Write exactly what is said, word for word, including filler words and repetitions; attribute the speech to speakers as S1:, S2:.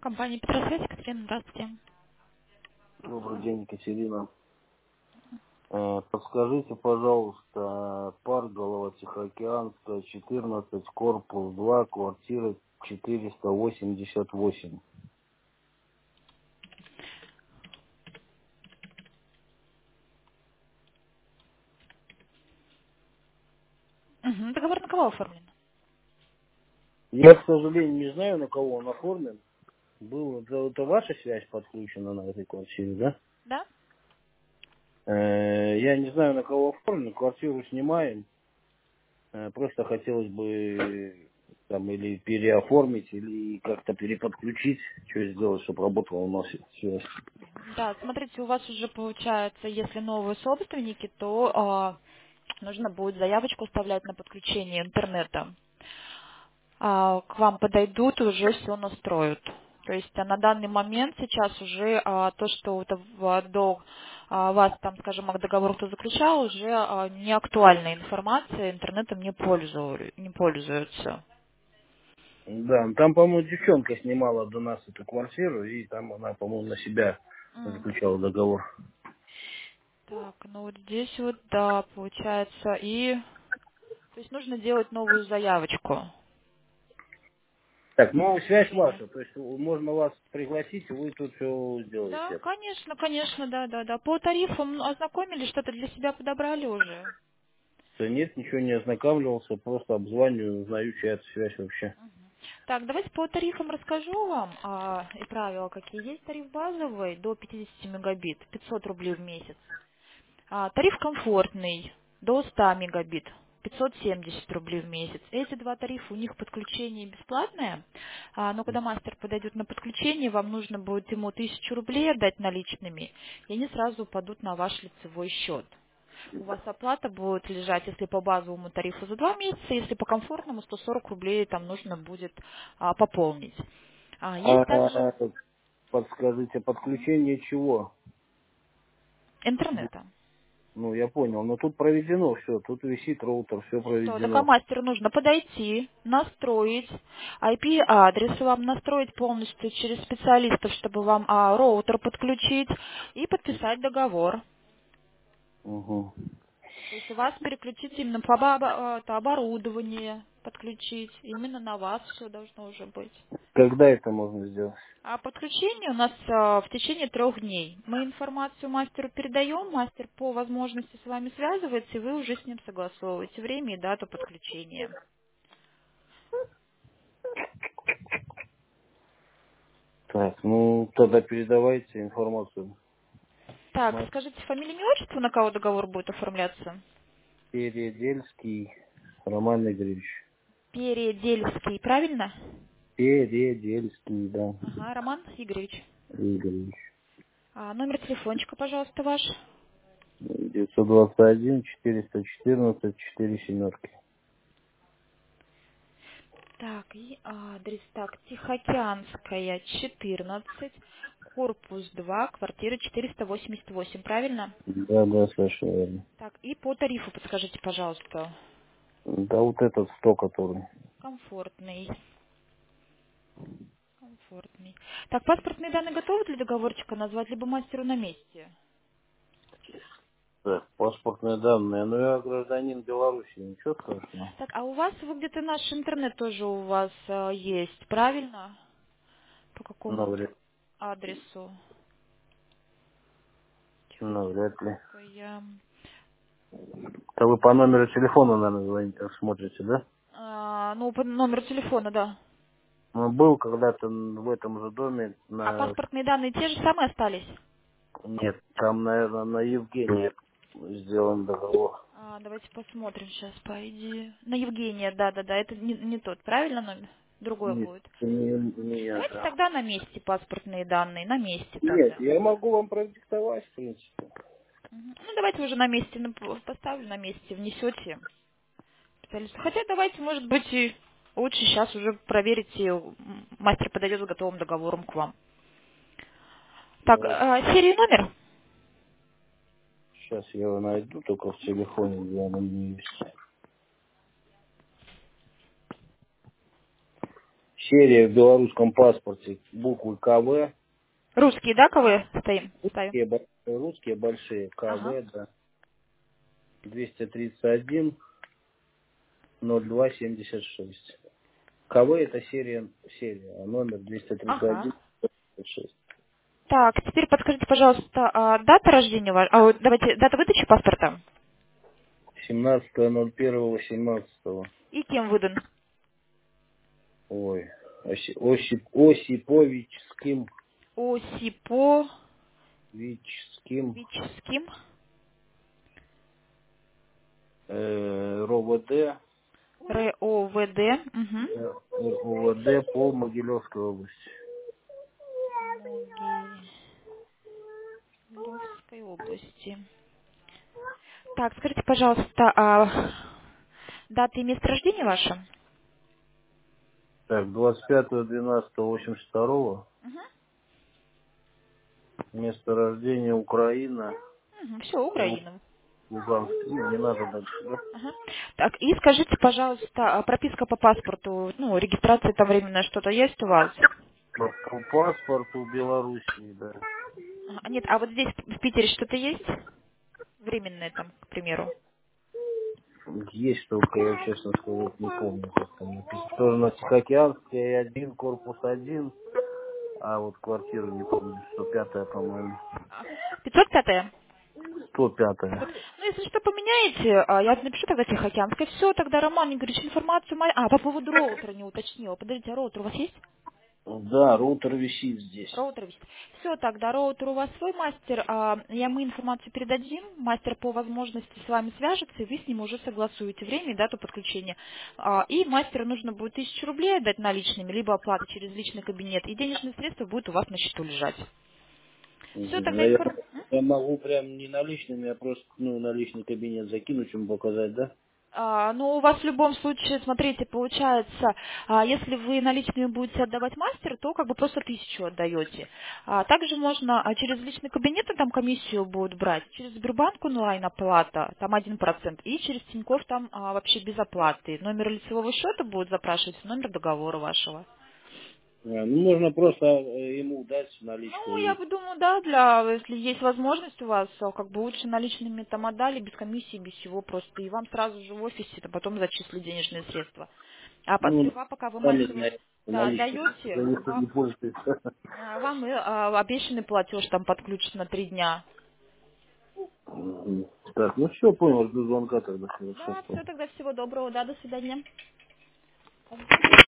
S1: Компания Петросвязь, Екатерина, здравствуйте.
S2: Добрый день, Екатерина. Э, Подскажите, пожалуйста, парк Голова-Тихоокеанская, четырнадцать, корпус два, квартира четыреста восемьдесят восемь.
S1: Угу. Договор на кого оформлен?
S2: Я, к сожалению, не знаю, на кого он оформлен. Был, это, это ваша связь подключена на этой квартире, да?
S1: Да?
S2: Э, Я не знаю, на кого оформлен, квартиру снимаем. Э, Просто хотелось бы там или переоформить, или как-то переподключить, что сделать, чтобы работала у нас связь.
S1: Да, смотрите, у вас уже получается, если новые собственники, то а, нужно будет заявочку оставлять на подключение интернета. А, к вам подойдут и уже все настроят. То есть а, на данный момент сейчас уже а, то, что вот, в- до а, вас там, скажем, договор кто заключал, уже а, не актуальная информация, интернетом не, пользую- не пользуются.
S2: Да, там, по-моему, девчонка снимала до нас эту квартиру, и там она, по-моему, на себя
S1: М.
S2: заключала договор.
S1: Так, ну вот здесь вот, да, получается, и... То есть нужно делать новую заявочку.
S2: Так, ну, связь
S1: Подключение.
S2: ваша, то есть можно вас пригласить, и вы тут все
S1: Да,
S2: сделаете.
S1: конечно, конечно, да, да, да. По тарифам ознакомились, что-то для себя подобрали уже.
S2: Да нет, ничего не ознакомливался, просто обзваниваю, узнаю, чья это связь вообще.
S1: Так, давайте по тарифам расскажу вам а, и правила какие есть. Тариф базовый до пятидесяти мегабит, пятьсот рублей в месяц. А, тариф комфортный до ста мегабит, пятьсот семьдесят рублей в месяц. Эти два тарифа, у них подключение бесплатное, а, но когда мастер подойдет на подключение, вам нужно будет ему тысячу рублей отдать наличными, и они сразу упадут на ваш лицевой счет. У вас оплата будет лежать, если по базовому тарифу за два месяца, если по комфортному сто сорок рублей там нужно будет а, пополнить. А,
S2: А,
S1: есть также
S2: а, а, подскажите, подключение чего?
S1: интернета.
S2: Ну, я понял, но тут проведено все, тут висит роутер, все
S1: Что, так а
S2: проведено.
S1: мастеру нужно подойти, настроить, ай пи-адрес вам настроить полностью через специалистов, чтобы вам а, роутер подключить и подписать договор.
S2: Угу.
S1: То есть у вас переключить именно по обо- это оборудование, подключить. Именно на вас все должно уже быть.
S2: Когда это можно сделать?
S1: А подключение у нас а, в течение трех дней. Мы информацию мастеру передаем, мастер по возможности с вами связывается, и вы уже с ним согласовываете время и дату подключения.
S2: Так, ну, тогда передавайте информацию.
S1: Так, скажите фамилию, имя, отчество, на кого договор будет оформляться?
S2: Передельский Роман Игоревич.
S1: Передельский, правильно?
S2: Передельский, да,
S1: Ага, Роман Игоревич.
S2: Игоревич.
S1: А, номер телефончика, пожалуйста, ваш.
S2: девятьсот двадцать один четыреста четырнадцать четыре семерки.
S1: Так, и адрес, так, Тихоокеанская, четырнадцать, корпус два, квартира четыреста восемьдесят восемь, правильно?
S2: Да, да, совершенно верно.
S1: Так, и по тарифу подскажите, пожалуйста.
S2: Да, вот этот сто, который.
S1: Комфортный. Комфортный. Так, паспортные данные готовы для договорчика назвать, либо мастеру на месте?
S2: Так, паспортные данные. Ну, я гражданин Беларуси, ничего страшного.
S1: Так, а у вас, вы где-то наш интернет тоже у вас э, есть, правильно? По какому-то
S2: Навряд,
S1: адресу?
S2: навряд ли.
S1: Тихоокеанская.
S2: Это вы по номеру телефона, наверное, звоните, смотрите, да?
S1: А, ну, по номеру телефона, да.
S2: Ну, был когда-то в этом же доме
S1: А
S2: на...
S1: паспортные данные те же самые остались?
S2: Нет, там, наверное, на Евгения сделан договор.
S1: А, давайте посмотрим сейчас, по идее. На Евгения, да-да-да, это не, не тот, правильно номер? Другой
S2: Нет,
S1: будет.
S2: не,
S1: Мгм.
S2: не я,
S1: Давайте
S2: да.
S1: тогда на месте паспортные данные, на месте
S2: Нет,
S1: тогда.
S2: я могу вам продиктовать, в принципе.
S1: Мгм. Ну, давайте уже на месте нап- поставлю, на месте внесете. специалисту. Хотя давайте, может быть, и лучше сейчас уже проверите, м, мастер подойдет с готовым договором к вам. Так,
S2: Давайте.
S1: а, серия и номер?
S2: Сейчас я его найду, только в телефоне, где оно не есть. серия в белорусском паспорте буквы КВ.
S1: Русские, да, КВ стоим? Ставим.
S2: Русские, бо- русские большие
S1: Ага.
S2: КВ, да. двести тридцать один ноль два семьдесят шесть. КВ это серия, серия, а номер двести тридцать один
S1: Ага.
S2: семьдесят шесть.
S1: Так, теперь подскажите, пожалуйста, а, дата рождения ваша, а, вот давайте, дата выдачи паспорта
S2: семнадцатое ноль первое восемнадцатого.
S1: и кем выдан?
S2: Ой. Оси, Осип, Осиповичским.
S1: Осиповичским.
S2: Вичским. Э, РОВД.
S1: РОВД. Угу.
S2: э, РОВД по Могилевской области.
S1: Могилевской области. Так, скажите, пожалуйста, а дата и место рождения ваше?
S2: Так, двадцать пятое двенадцатое восемьдесят второго.
S1: Угу.
S2: Место рождения Украина.
S1: Угу, все,
S2: Лу-
S1: Украина.
S2: Луганск. Ну, не надо дальше, да?
S1: Ага. Так, и скажите, пожалуйста, а прописка по паспорту, ну, регистрация там временная что-то есть у вас?
S2: По, по паспорту Белоруссии, да.
S1: Ага, нет, а вот здесь в Питере что-то есть? Временное там, к примеру.
S2: Есть только, я честно сказать, не помню, как там написано. Тоже на Тихоокеанской один, корпус один, а вот квартиру не помню, сто пятая, по-моему.
S1: пятьсот пятая?
S2: сто пятая.
S1: пятьсот. Ну, если что, поменяете, а, я напишу тогда Тихоокеанская. Все, тогда Роман Игоревич информацию... мо- А, по поводу роутера не уточнила. Подождите, а роутер у вас есть?
S2: Да, роутер висит здесь.
S1: Роутер висит. Все, тогда роутер у вас свой мастер. а, Я мы информацию передадим. Мастер по возможности с вами свяжется, и вы с ним уже согласуете время и дату подключения. А, И мастеру нужно будет тысячу рублей отдать наличными, либо оплата через личный кабинет, и денежные средства будут у вас на счету лежать. Все,
S2: Мгм. А
S1: тогда
S2: я,
S1: информация.
S2: я могу прям не наличными, а просто ну, наличный кабинет закинуть, им показать, да?
S1: А, ну, у вас в любом случае, смотрите, получается, а, если вы наличными будете отдавать мастеру, то как бы просто тысячу отдаете. А, также можно а, через личный кабинет, ну, там комиссию будут брать, через Сбербанк онлайн оплата, там один процент, и через Тинькофф там а, вообще без оплаты. Номер лицевого счета будет запрашивать, номер договора вашего.
S2: А, ну, можно просто э, ему дать наличку.
S1: Ну, я
S2: И,
S1: бы думаю, да, для, если есть возможность у вас, а, как бы лучше наличными там отдали, без комиссии, без всего просто, и вам сразу же в офисе, то потом зачислят денежные средства. А по-
S2: ну,
S1: сперва, пока вы
S2: сами
S1: мастеру,
S2: знаете,
S1: да,
S2: наличку.
S1: даете,
S2: Никто не
S1: вам,
S2: пользуется.
S1: а, вам и, а, обещанный платеж там подключат на три дня.
S2: Мгм. Так, ну все, понял, жду звонка тогда.
S1: Да,
S2: Хорошо.
S1: все, тогда всего доброго, да, до свидания.